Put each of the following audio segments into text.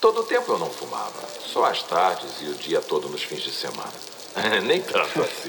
Todo o tempo eu não fumava. Só às tardes e o dia todo nos fins de semana. Nem tanto assim.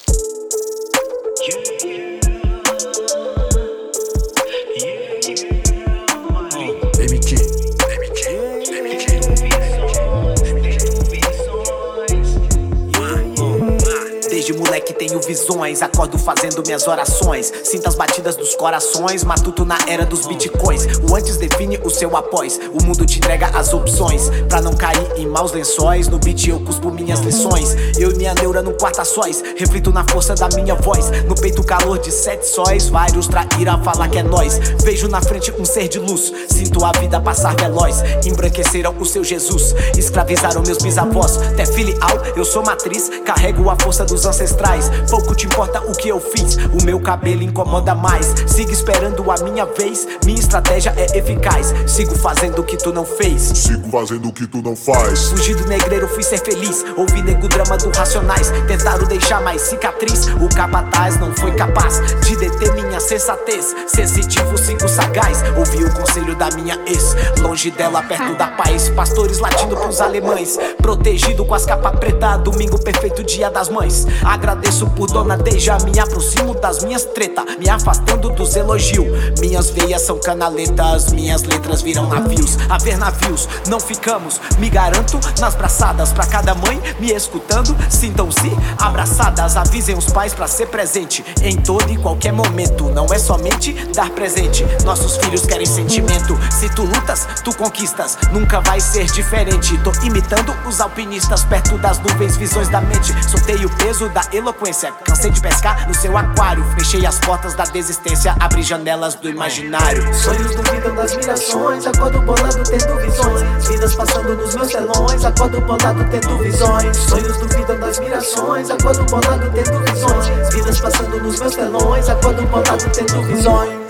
Desde moleque tenho visões, acordo fazendo minhas orações. Sinto as batidas dos corações, matuto na era dos bitcoins. O antes define o seu após, o mundo te entrega as opções. Pra não cair em maus lençóis, no beat eu cuspo minhas lições. Eu e minha neura no quarto a sós, reflito na força da minha voz. No peito o calor de 7 sóis, vários traíram a falar que é nós. Vejo na frente um ser de luz, sinto a vida passar veloz. Embranqueceram o seu Jesus, escravizaram meus bisavós. Até filial, eu sou matriz, carrego a força dos ancestrais. Pouco te importa o que eu fiz, o meu cabelo incomoda mais. Sigo esperando a minha vez, minha estratégia é eficaz. Sigo fazendo o que tu não fez, sigo fazendo o que tu não faz. Fugi do negreiro, fui ser feliz. Ouvi nego drama do Racionais, tentaram deixar mais cicatriz. O capataz não foi capaz de deter minha sensatez. Sensitivo, sigo sagaz, ouvi o conselho da minha ex. Longe dela, perto da paz, pastores latindo pros alemães. Protegido com as capas preta, domingo perfeito, dia das mães. Agradeço por Dona Deja, me aproximo das minhas treta, me afastando dos elogios. Minhas veias são canaletas, minhas letras viram navios. A ver navios, não ficamos, me garanto nas braçadas. Pra cada mãe me escutando, sintam-se abraçadas. Avisem os pais pra ser presente em todo e qualquer momento. Não é somente dar presente, nossos filhos querem sentimento. Se tu lutas, tu conquistas, nunca vai ser diferente. Tô imitando os alpinistas perto das nuvens, visões da mente. Soltei o peso da eloquência, cansei de pescar no seu aquário. Fechei as portas da desistência, abri janelas do imaginário. Sonhos duvidam das mirações, acordo bolado tendo visões. Vidas passando nos meus telões, acordo bolado tendo visões. Sonhos duvidam das mirações, acordo bolado tendo visões. Vidas passando nos meus telões, acordo bolado tendo visões.